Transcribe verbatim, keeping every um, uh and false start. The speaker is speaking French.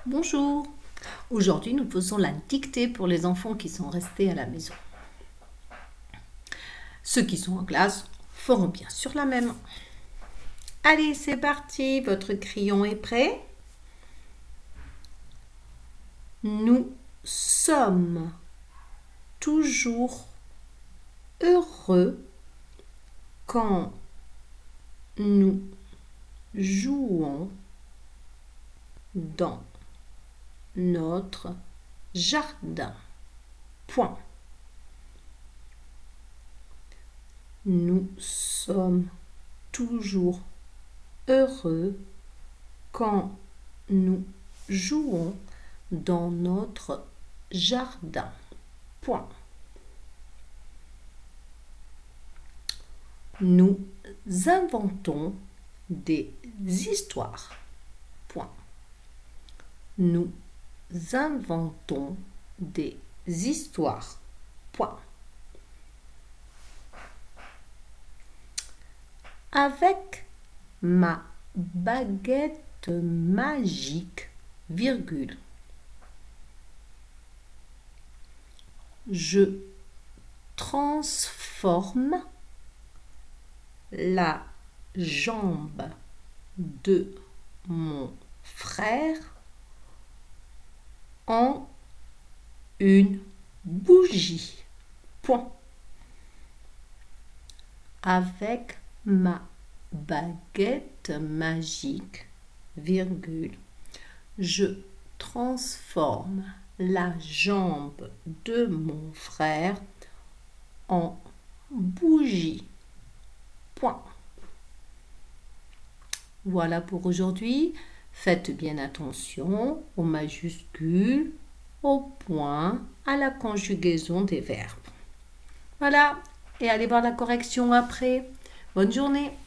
Bonjour. Aujourd'hui, nous faisons la dictée pour les enfants qui sont restés à la maison. Ceux qui sont en classe feront bien sûr la même. Allez, c'est parti. Votre crayon est prêt? Nous sommes toujours heureux quand nous jouons dans notre jardin. Point. Nous sommes toujours heureux quand nous jouons dans notre jardin. Point. Nous inventons des histoires. Point. Nous inventons des histoires. Point. Avec ma baguette magique, virgule, je transforme la jambe de mon frère en une bougie. Point. Avec ma baguette magique, virgule, je transforme la jambe de mon frère en bougie. Point. Voilà pour aujourd'hui. Faites bien attention aux majuscules, aux points, à la conjugaison des verbes. Voilà, et allez voir la correction après. Bonne journée.